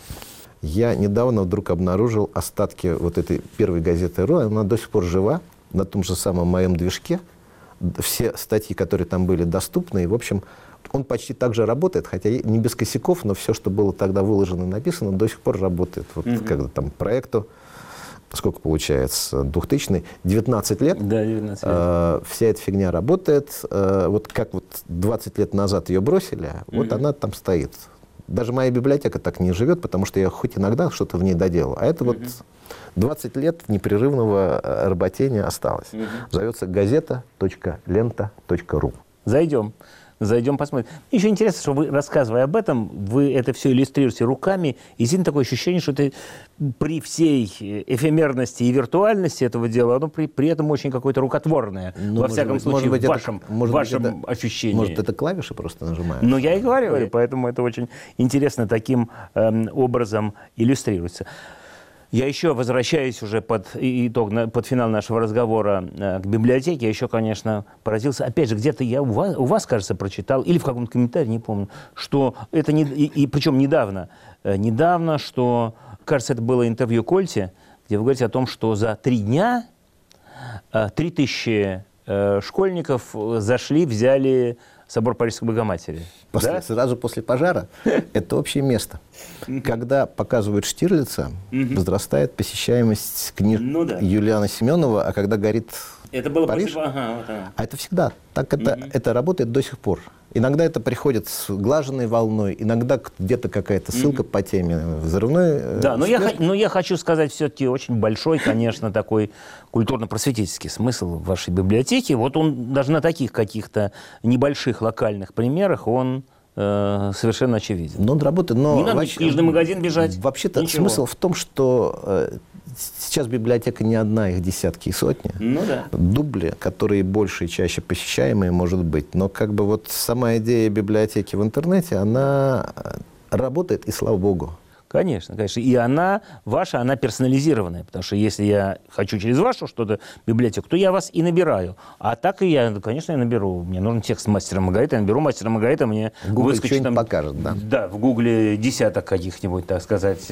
Я недавно вдруг обнаружил остатки вот этой первой газеты.ру, она до сих пор жива, на том же самом моем движке. Все статьи, которые там были, доступны. И, в общем, он почти так же работает, хотя не без косяков, но все, что было тогда выложено и написано, до сих пор работает. Вот когда там проекту сколько получается, 2000-й, 19 лет. Да, 19 лет. Вся эта фигня работает. Вот как вот 20 лет назад ее бросили, вот она там стоит. Даже моя библиотека так не живет, потому что я хоть иногда что-то в ней доделал. А это вот 20 лет непрерывного работения осталось. Зовется газета.лента.ру. Зайдем, посмотрим. Еще интересно, что вы, рассказывая об этом, вы это все иллюстрируете руками, и сильно такое ощущение, что это при всей эфемерности и виртуальности этого дела, оно при этом очень какое-то рукотворное, во всяком случае, в вашем ощущении. Может, это клавиши просто нажимают? Ну, я и говорю, поэтому это очень интересно таким образом иллюстрируется. Я еще возвращаюсь уже под финал нашего разговора к библиотеке. Я еще, конечно, поразился. Опять же, где-то я у вас, кажется, прочитал, или в каком-то комментарии, не помню, что это причем недавно, что, кажется, это было интервью Кольте, где вы говорите о том, что за 3 дня 3000 школьников взяли собор Парижской Богоматери. Сразу после пожара. Это общее место. Когда показывают Штирлица, возрастает посещаемость книг Юлиана Семенова, а когда горит Париж, а это всегда. Так это работает до сих пор. Иногда это приходит с глаженной волной, иногда где-то какая-то ссылка по теме взрывной. Да, но я хочу сказать, все-таки очень большой, конечно, такой культурно-просветительский смысл в вашей библиотеке. Вот он даже на таких каких-то небольших локальных примерах, он совершенно очевиден. Но он работает, но... Не надо в книжный магазин бежать. Вообще-то смысл в том, что сейчас библиотека не одна, их десятки и сотни. Дубли, которые больше и чаще посещаемые, может быть. Но как бы вот сама идея библиотеки в интернете, она работает, и слава богу. Конечно, конечно. И она ваша, она персонализированная. Потому что если я хочу через вашу что-то библиотеку, то я вас и набираю. А так и я, конечно, я наберу. Мне нужен текст мастера Маргариты, я наберу мастера Маргариты, мне выскочит там... покажет, да. Да, в Гугле десяток каких-нибудь, так сказать,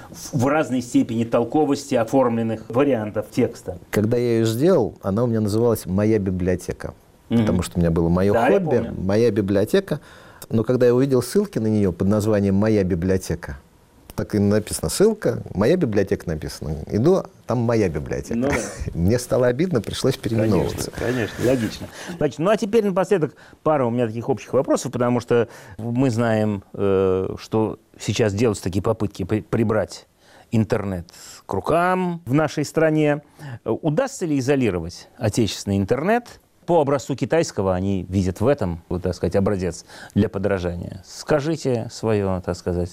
в разной степени толковости оформленных вариантов текста. Когда я ее сделал, она у меня называлась «Моя библиотека». Потому что у меня было мое хобби, моя библиотека. Но когда я увидел ссылки на нее под названием «Моя библиотека», так и написано ссылка, моя библиотека написана. Иду, там моя библиотека. Мне стало обидно, пришлось переименовываться. Конечно, логично. Значит, ну а теперь напоследок пара у меня таких общих вопросов, потому что мы знаем, что сейчас делаются такие попытки прибрать интернет к рукам в нашей стране. Удастся ли изолировать отечественный интернет? По образцу китайского они видят в этом, вот, так сказать, образец для подражания. Скажите свое, так сказать,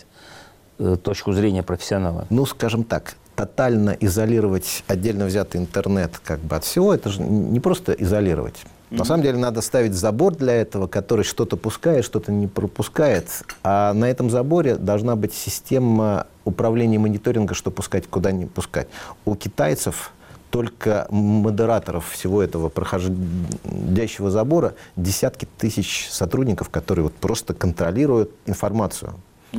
точку зрения профессионала. Ну, скажем так, тотально изолировать отдельно взятый интернет как бы от всего, это же не просто изолировать. На самом деле надо ставить забор для этого, который что-то пускает, что-то не пропускает. А на этом заборе должна быть система управления мониторинга, что пускать, куда не пускать. У китайцев только модераторов всего этого проходящего забора десятки тысяч сотрудников, которые вот просто контролируют информацию.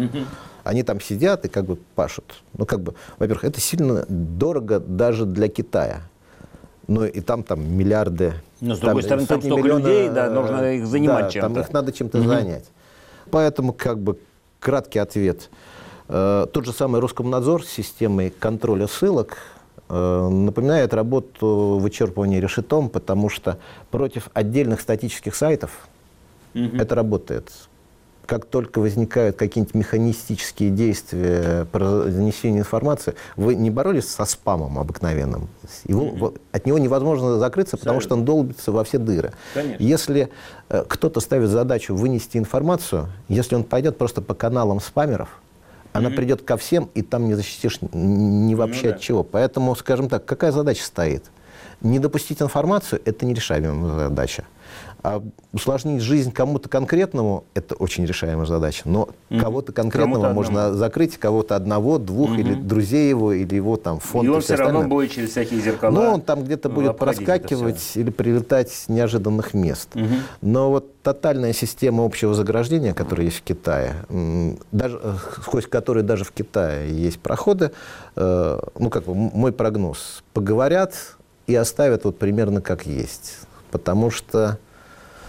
Они там сидят и как бы пашут. Ну, как бы, во-первых, это сильно дорого даже для Китая. Ну, и там миллиарды. Но, с другой стороны, там столько людей, да, нужно их занимать чем-то. Там их надо чем-то занять. Поэтому, как бы, краткий ответ. Тот же самый Роскомнадзор с системой контроля ссылок напоминает работу вычерпывания решетом, потому что против отдельных статических сайтов это работает. Как только возникают какие-нибудь механистические действия по занесению информации, вы не боролись со спамом обыкновенным. От него невозможно закрыться, потому что он долбится во все дыры. Конечно. Если кто-то ставит задачу вынести информацию, если он пойдет просто по каналам спамеров, она придет ко всем, и там не защитишь ни вообще от чего. Поэтому, скажем так, какая задача стоит? Не допустить информацию – это нерешаемая задача. А усложнить жизнь кому-то конкретному – это очень решаемая задача. Но кого-то конкретного можно закрыть, кого-то одного, двух, или друзей его, или его там фонд. И он все равно будет через всякие зеркала. Ну, он там где-то будет проскакивать или прилетать с неожиданных мест. Но вот тотальная система общего заграждения, которая есть в Китае, даже, сквозь которую даже в Китае есть проходы, ну, как бы мой прогноз, поговорят и оставят вот примерно как есть. Потому что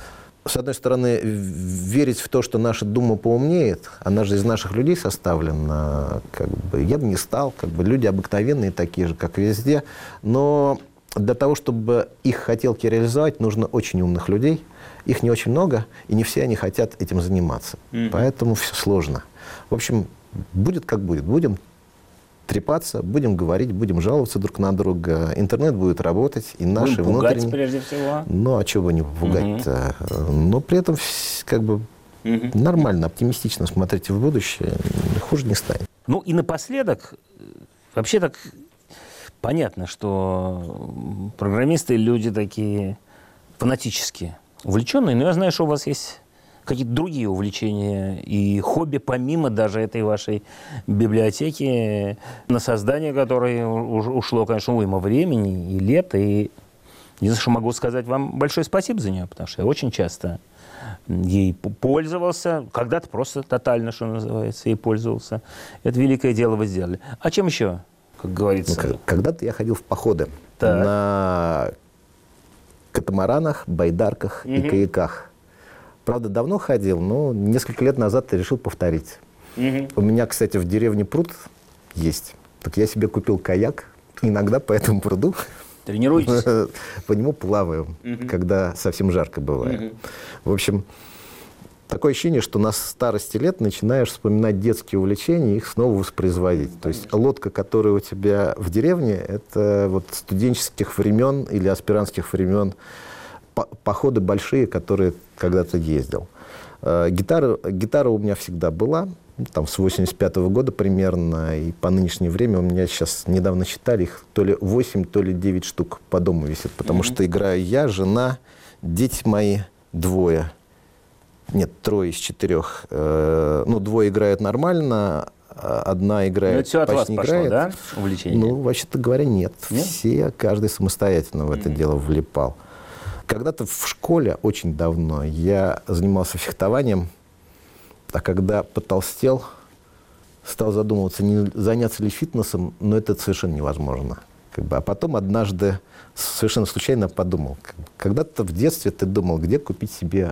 с одной стороны, верить в то, что наша Дума поумнеет, она же из наших людей составлена, как бы, я бы не стал, как бы, люди обыкновенные такие же, как везде, но для того, чтобы их хотелки реализовать, нужно очень умных людей, их не очень много, и не все они хотят этим заниматься, поэтому все сложно. В общем, будет как будет, будем трепаться, будем говорить, будем жаловаться друг на друга. Интернет будет работать, и наши будем пугать, внутренние... прежде всего. Ну, а чего бы не пугать-то? Но при этом как бы нормально, оптимистично смотрите в будущее, хуже не станет. Ну и напоследок, вообще так понятно, что программисты люди такие фанатические, увлеченные, но я знаю, что у вас есть какие-то другие увлечения и хобби, помимо даже этой вашей библиотеки, на создание которой ушло, конечно, уйма времени и лет. И единственное, что могу сказать вам большое спасибо за нее, потому что я очень часто ей пользовался, когда-то просто тотально, что называется, ей пользовался. Это великое дело вы сделали. А чем еще, как говорится? Ну, когда-то я ходил в походы на катамаранах, байдарках и каяках. Правда, давно ходил, но несколько лет назад я решил повторить. У меня, кстати, в деревне пруд есть. Так я себе купил каяк. Иногда по этому пруду тренируетесь? По нему плаваю, когда совсем жарко бывает. В общем, такое ощущение, что на старости лет начинаешь вспоминать детские увлечения и их снова воспроизводить. То есть лодка, которая у тебя в деревне, это вот студенческих времен или аспирантских времен, походы большие, которые когда-то ездил. Гитара у меня всегда была, там, с 85-го года примерно, и по нынешнее время у меня сейчас, недавно считали, их то ли 8, то ли 9 штук по дому висит, потому что играю я, жена, дети мои, двое. Нет, 3 из 4. Ну, 2 играют нормально, одна играет, но это все от вас не пошло, играет. Да, увлечение? Ну, вообще-то говоря, нет. Все, каждый самостоятельно в это дело влипал. Когда-то в школе, очень давно, я занимался фехтованием, а когда потолстел, стал задумываться, не заняться ли фитнесом, но это совершенно невозможно. А потом однажды совершенно случайно подумал, когда-то в детстве ты думал, где купить себе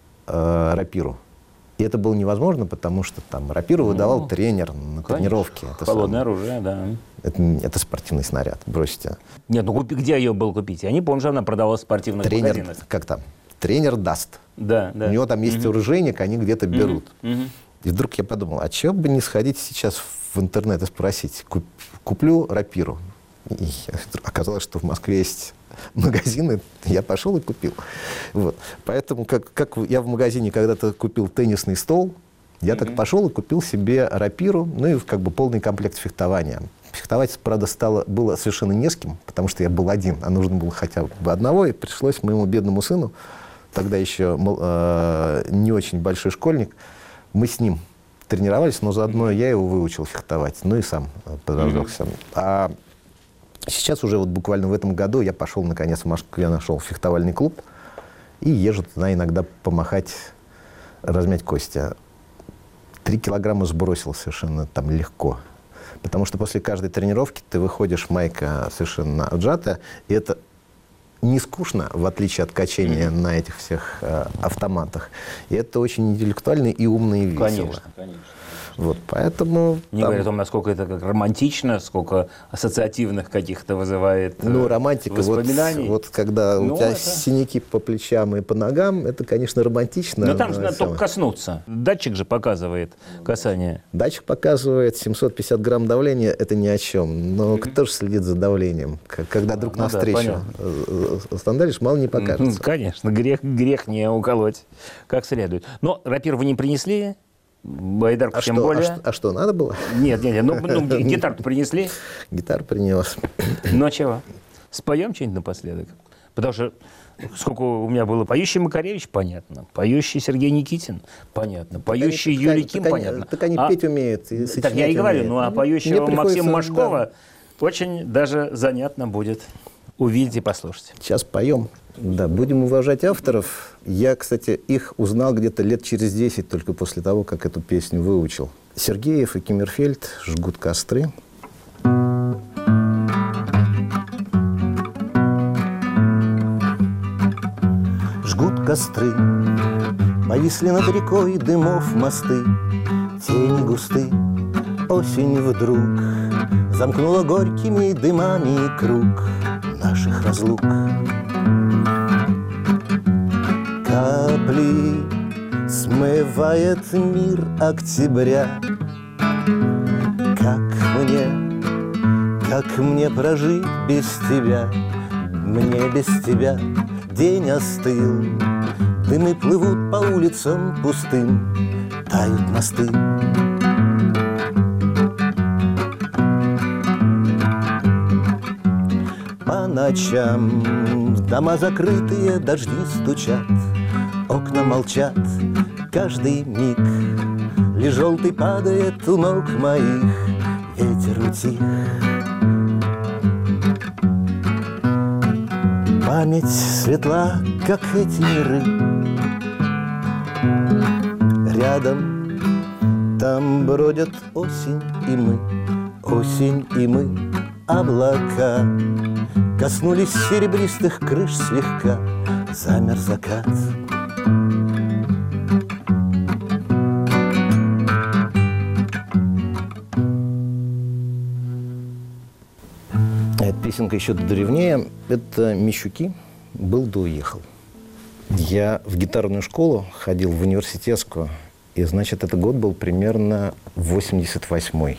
рапиру. И это было невозможно, потому что там рапиру выдавал тренер на тренировке. Это холодное оружие, да. Это спортивный снаряд, бросьте. Нет, ну где ее было купить? Я не помню, что она продавалась в спортивных магазинах. Как там? Тренер даст. Да. У него там есть оружейник, они где-то берут. И вдруг я подумал, а чего бы не сходить сейчас в интернет и спросить, куплю рапиру? И оказалось, что в Москве есть магазины, я пошел и купил. Вот. Поэтому, как я в магазине когда-то купил теннисный стол, я так пошел и купил себе рапиру, ну и как бы полный комплект фехтования. Фехтовать, правда, было совершенно не с кем, потому что я был один, а нужно было хотя бы одного, и пришлось моему бедному сыну, тогда еще не очень большой школьник, мы с ним тренировались, но заодно я его выучил фехтовать, ну и сам подразжегся. А сейчас уже вот буквально в этом году я пошел, наконец, в Москве, нашел фехтовальный клуб и езжу туда иногда помахать, размять кости. 3 килограмма сбросил совершенно там легко. Потому что после каждой тренировки ты выходишь, майка совершенно отжатая, и это не скучно, в отличие от качения на этих всех автоматах. И это очень интеллектуально и умно, и весело. Конечно. Вот, поэтому... Не говоря о том, насколько это как романтично, сколько ассоциативных каких-то вызывает романтика, воспоминаний. Вот когда у тебя синяки по плечам и по ногам, это, конечно, романтично. Но там же надо только коснуться. Датчик же показывает касание. Датчик показывает 750 грамм давления, это ни о чем. Но кто же следит за давлением? Когда друг навстречу остановишь, мало не покажется. Конечно, грех не уколоть как следует. Но рапиру вы не принесли? Байдарку тем более. А что, надо было? Нет, гитару-то принесли? Гитару принес. Ну, а чего? Споем что-нибудь напоследок? Потому что сколько у меня было поющий Макаревич, понятно. Поющий Сергей Никитин, понятно. Поющий Юрий Ким, понятно. Так они петь умеют. Так я и говорю, ну а поющего Максима Машкова очень даже занятно будет увидеть и послушать. Сейчас поем. Да, будем уважать авторов. Я, кстати, их узнал где-то лет через 10, только после того, как эту песню выучил. Сергеев и Киммерфельд «Жгут костры». жгут костры, повисли над рекой дымов мосты, тени густы. Осень вдруг замкнула горькими дымами круг наших разлук. Капли смывает мир октября. Как мне прожить без тебя? Мне без тебя день остыл. Дымы плывут по улицам пустым, тают мосты. По ночам дома закрытые, дожди стучат, окна молчат, каждый миг лишь желтый падает у ног моих, ветер утих. Память светла, как эти миры. Рядом там бродят осень и мы, облака. Коснулись серебристых крыш слегка, замер закат. Эта песенка еще древнее. Это Мещуки «Был да уехал». Я в гитарную школу ходил, в университетскую, и, значит, этот год был примерно 88-й.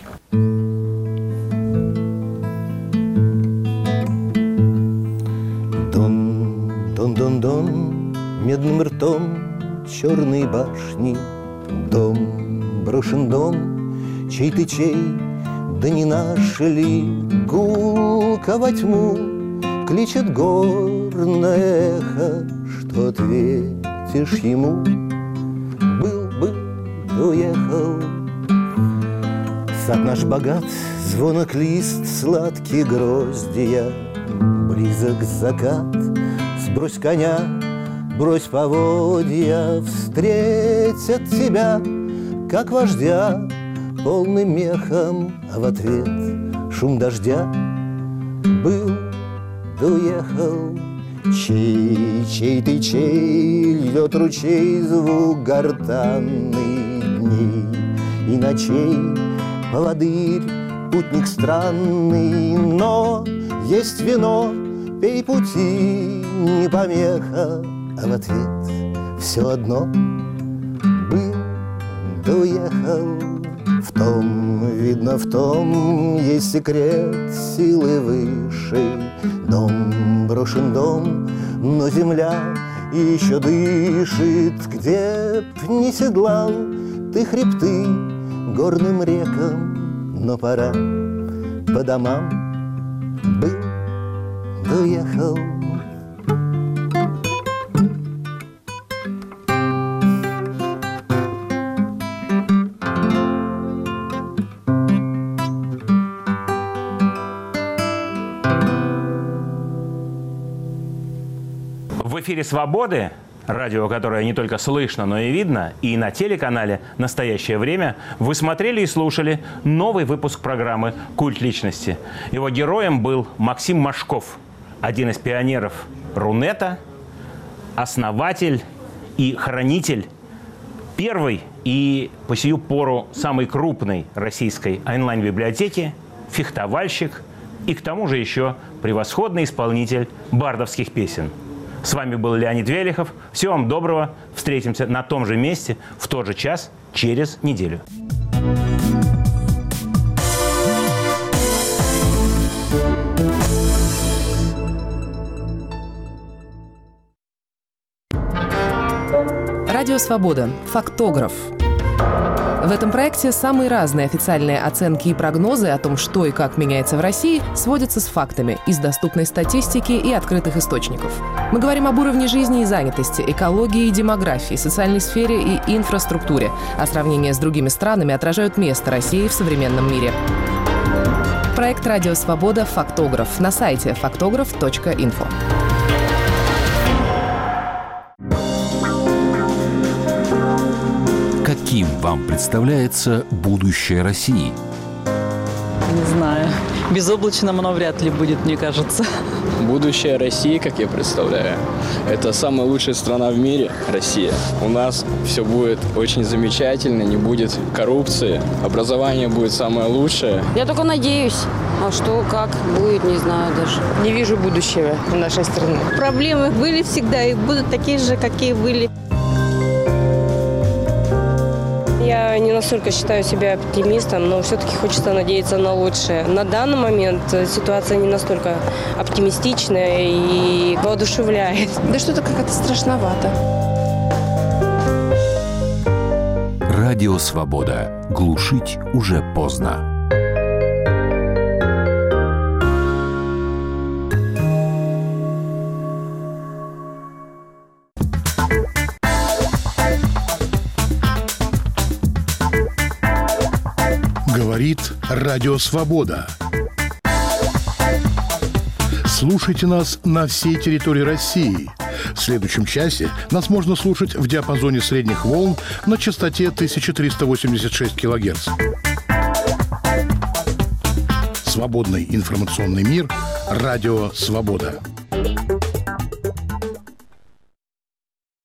Дон, медным ртом черные башни, дом, брошен дом, чей ты чей, да не наши ли? Гулко во тьму кличет горное эхо, что ответишь ему? Был бы, да уехал. Сад наш богат, звонок лист, сладкие гроздья, близок закат. Сбрось коня, брось поводья, встретят тебя, как вождя, полным мехом, а в ответ шум дождя. Был, да уехал. Чей ты чей, льет ручей, звук гортанный дней и ночей. Поводырь, путник странный, но есть вино, пей пути, не помеха, а в ответ все одно. Был, да уехал. В том, видно, в том есть секрет силы высшей. Дом, брошен дом, но земля еще дышит. Где б не седлал ты хребты горным рекам, но пора по домам. Был, да уехал. В эфире «Свободы», радио, которое не только слышно, но и видно, и на телеканале «Настоящее время» вы смотрели и слушали новый выпуск программы «Культ личности». Его героем был Максим Машков, один из пионеров Рунета, основатель и хранитель первой и по сию пору самой крупной российской онлайн-библиотеки, фехтовальщик и к тому же еще превосходный исполнитель бардовских песен. С вами был Леонид Велихов. Всего вам доброго. Встретимся на том же месте в тот же час через неделю. Радио «Свобода». Фактограф. В этом проекте самые разные официальные оценки и прогнозы о том, что и как меняется в России, сводятся с фактами из доступной статистики и открытых источников. Мы говорим об уровне жизни и занятости, экологии и демографии, социальной сфере и инфраструктуре, а сравнения с другими странами отражают место России в современном мире. Проект «Радио Свобода. Фактограф» на сайте faktograph.info. Каким вам представляется будущее России? Не знаю. Безоблачным оно вряд ли будет, мне кажется. Будущее России, как я представляю, это самая лучшая страна в мире, Россия. У нас все будет очень замечательно, не будет коррупции, образование будет самое лучшее. Я только надеюсь. А что, как будет, не знаю даже. Не вижу будущего в нашей стране. Проблемы были всегда и будут такие же, какие были. Я не настолько считаю себя оптимистом, но все-таки хочется надеяться на лучшее. На данный момент ситуация не настолько оптимистичная и воодушевляет. Да что-то как-то страшновато. Радио «Свобода». Глушить уже поздно. Говорит Радио Свобода. Слушайте нас на всей территории России. В следующем часе нас можно слушать в диапазоне средних волн на частоте 1386 кГц. Свободный информационный мир. Радио Свобода.